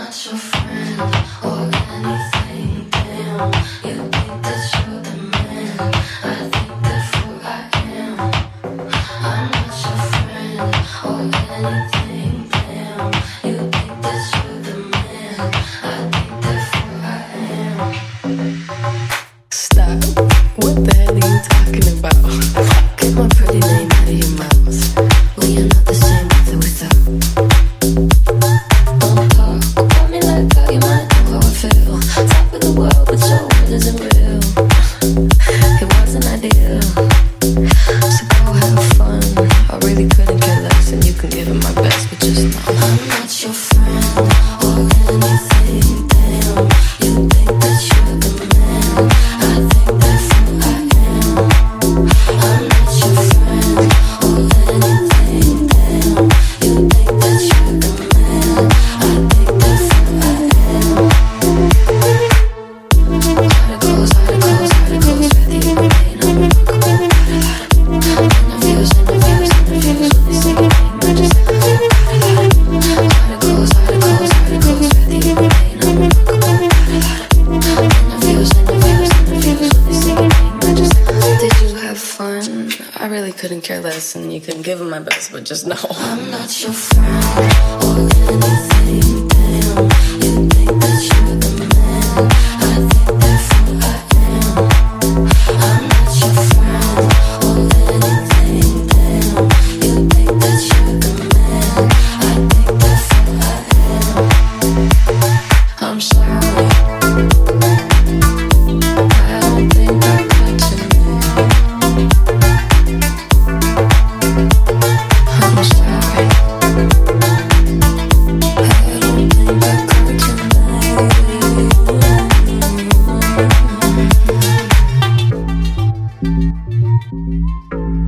And you can give them my best, but just know I'm not your friend or anything. Damn, you think that you're the man. I think therefore I am. I'm not your friend or anything. Damn, you think that you're the man. I think therefore I am. I'm sorry. I don't think I got to me. I'm sorry. I don't think I got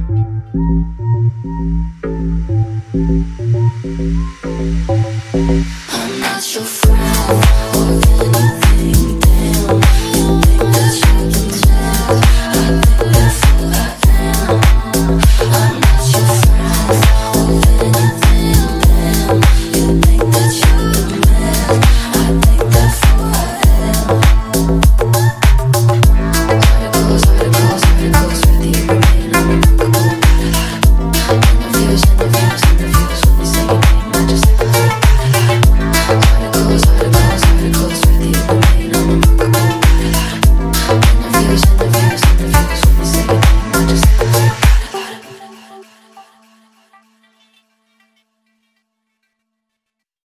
tonight.